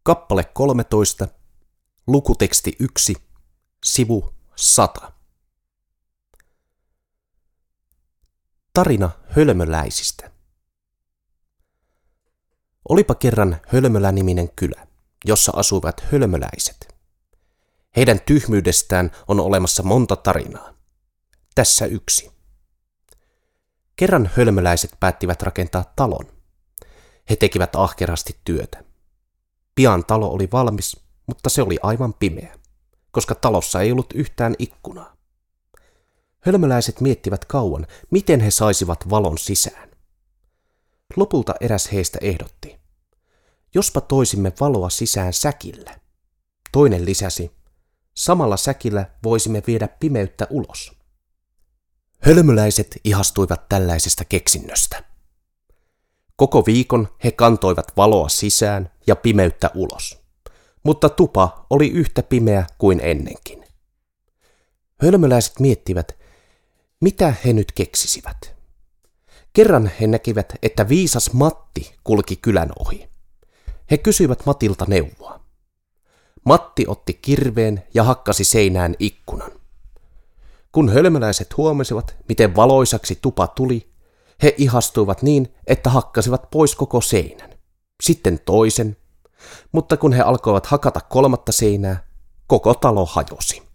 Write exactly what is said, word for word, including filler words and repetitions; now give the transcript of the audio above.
Kappale kolmetoista, lukuteksti yksi, sivu sata. Tarina hölmöläisistä. Olipa kerran Hölmölä-niminen kylä, jossa asuivat hölmöläiset. Heidän tyhmyydestään on olemassa monta tarinaa. Tässä yksi. Kerran hölmöläiset päättivät rakentaa talon. He tekivät ahkerasti työtä. Pian talo oli valmis, mutta se oli aivan pimeä, koska talossa ei ollut yhtään ikkunaa. Hölmöläiset miettivät kauan, miten he saisivat valon sisään. Lopulta eräs heistä ehdotti: jospa toisimme valoa sisään säkillä. Toinen lisäsi: samalla säkillä voisimme viedä pimeyttä ulos. Hölmöläiset ihastuivat tällaisesta keksinnöstä. Koko viikon he kantoivat valoa sisään ja pimeyttä ulos, mutta tupa oli yhtä pimeä kuin ennenkin. Hölmöläiset miettivät, mitä he nyt keksisivät. Kerran he näkivät, että viisas Matti kulki kylän ohi. He kysyivät Matilta neuvoa. Matti otti kirveen ja hakkasi seinään ikkunan. Kun hölmöläiset huomasivat, miten valoisaksi tupa tuli, he ihastuivat niin, että hakkasivat pois koko seinän. Sitten toisen, mutta kun he alkoivat hakata kolmatta seinää, koko talo hajosi.